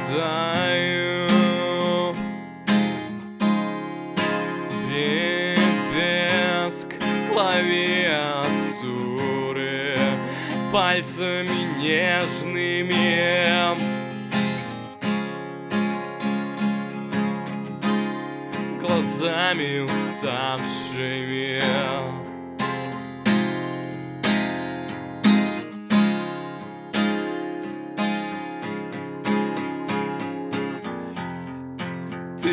страдаю без клавиатуры, пальцами нежными, глазами уставшими. Ты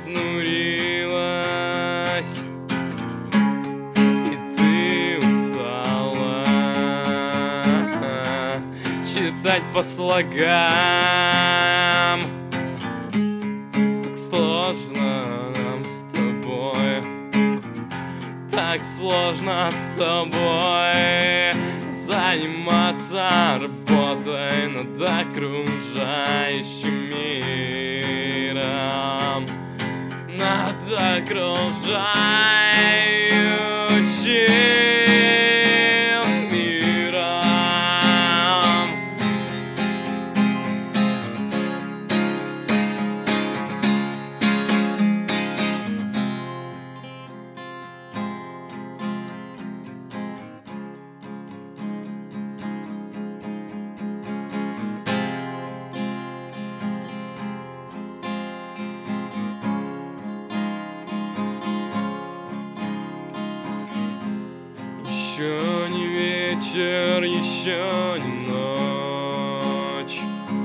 изнурилась, и ты устала читать по слогам. Так сложно нам с тобой, так сложно с тобой заниматься работой над окружающим миром, над окружающим миром. Еще не вечер, еще не ночь.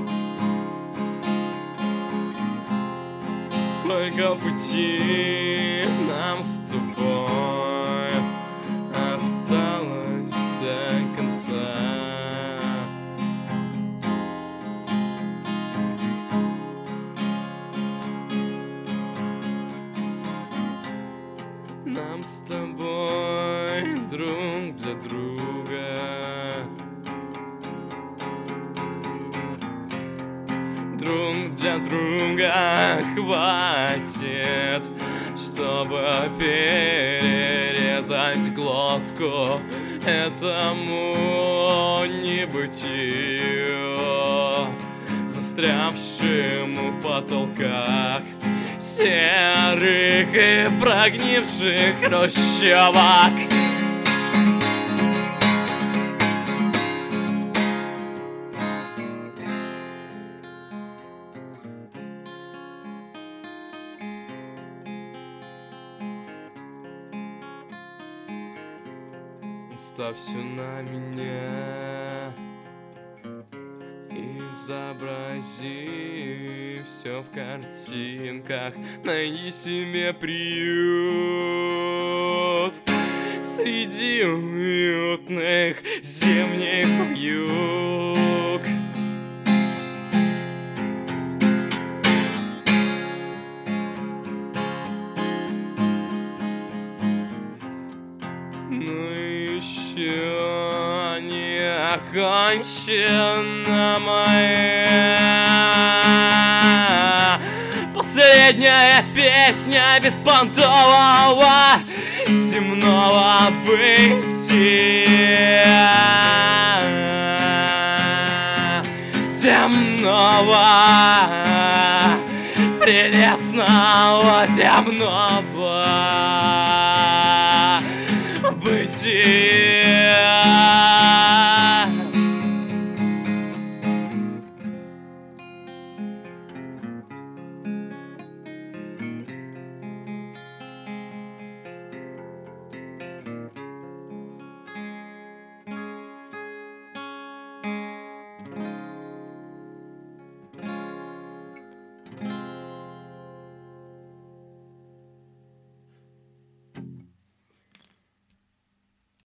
Сколько пути нам с тобой осталось до конца. Нам с тобой друг для друга, друг для друга хватит, чтобы перерезать глотку этому небытию, застрявшему в потолках серых и прогнивших хрущевок. Ставь все на меня, изобрази все в картинках, найди себе приют среди уютных зимних вьюг. Еще не окончена моя последняя песня беспонтового земного бытия, земного, прелестного земного бытия.